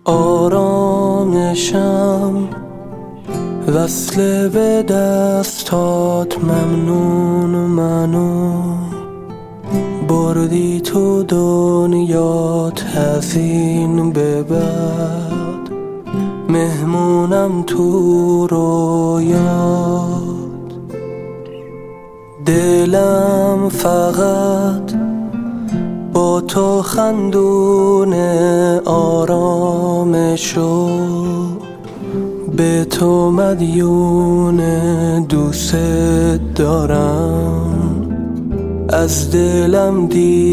آرامشم وصله به دستات ممنون منو بردی تو دنیات حزین به بعد مهمونم تو رویات دلم فقط با تو خندونه آرامشو به تو مدیونه دوست دارم از دلم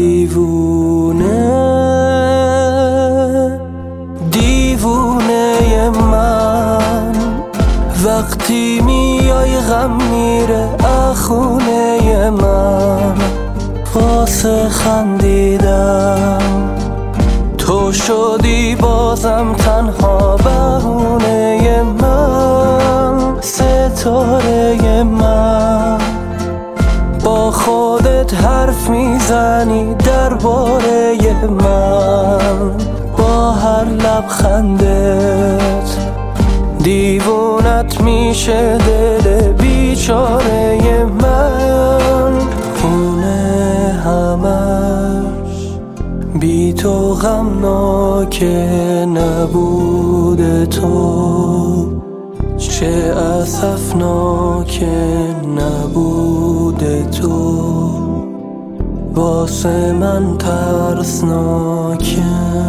دیوونه من وقتی میای غم میره اخونه من واسه خندیدم تو شدی بازم تنها بهونه من ستاره من با خودت حرف میزنی درباره من با هر لبخندت دیوونت میشه دل بیچاره من خونه همش بی تو غمناکه نبود تو چه اسفناکه نبود تو واسه من ترسناکه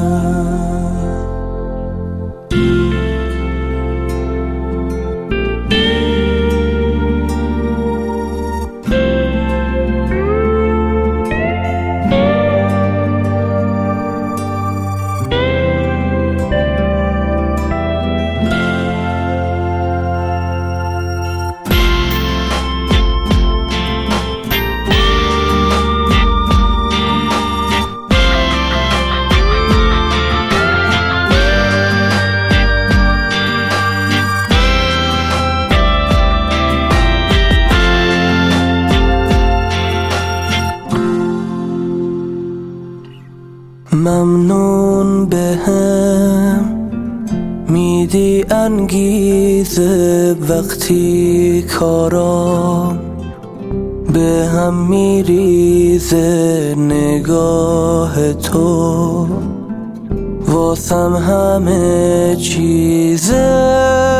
ممنون بهم میدی انگیزه وقتی کارام به هم میریزه نگاه تو واسم همه چیزه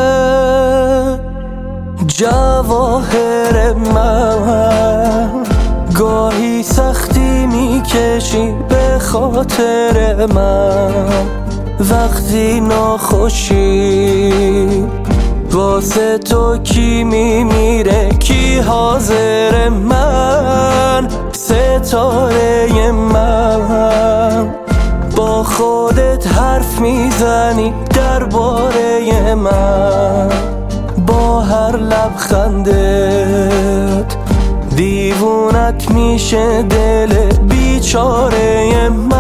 جواهر من گاهی سختی میکشی به خاطر من وقتی ناخوشی واسه تو کی میمیره کی حاضر من ستاره من با خودت حرف میزنی درباره من با هر لبخندت دیوونت میشه دل بیچاره من